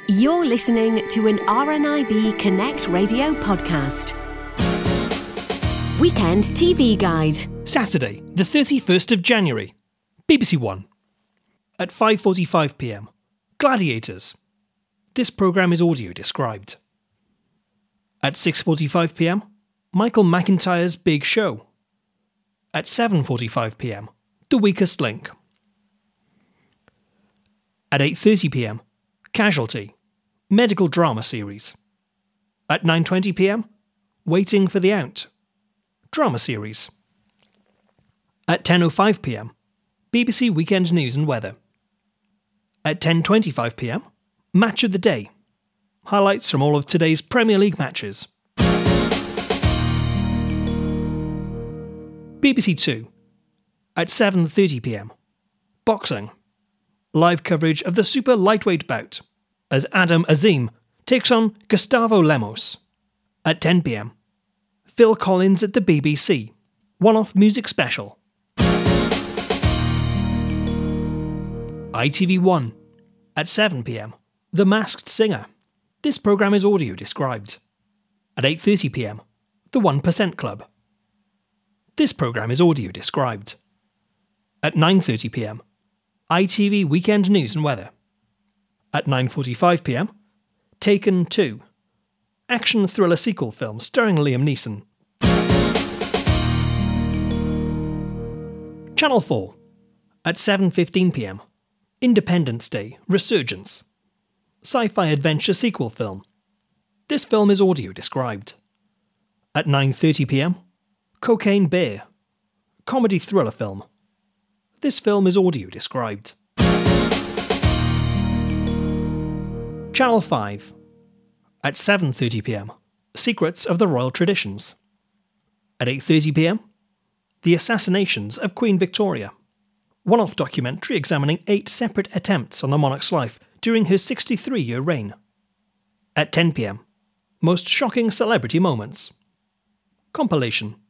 You're listening to an RNIB Connect Radio podcast. Weekend TV Guide. Saturday, the 31st of January. BBC One. At 5:45pm. Gladiators. This programme is audio described. At 6:45pm. Michael McIntyre's Big Show. At 7:45pm. The Weakest Link. At 8:30pm. Casualty. Medical drama series. At 9:20pm. Waiting for the Out. Drama series. At 10:05pm. BBC Weekend News and Weather. At 10:25pm. Match of the Day. Highlights from all of today's Premier League matches. BBC Two. At 7:30pm. Boxing. Live coverage of the super lightweight bout as Adam Azim takes on Gustavo Lemos. At 10pm. Phil Collins at the BBC. One-off music special. ITV1. At 7pm. The Masked Singer. This programme is audio described. At 8:30pm. The 1% Club. This programme is audio described. At 9:30pm. ITV Weekend News and Weather. At 9:45pm. Taken 2. Action thriller sequel film starring Liam Neeson. Channel 4. At 7:15pm. Independence Day Resurgence. Sci-fi adventure sequel film. This film is audio described. At 9:30pm. Cocaine Bear. Comedy thriller film. This film is audio described. Channel 5. At 7:30pm. Secrets of the Royal Traditions. At 8:30pm. The Assassinations of Queen Victoria. One-off documentary examining 8 separate attempts on the monarch's life during her 63-year reign. At 10pm. Most shocking celebrity moments. Compilation.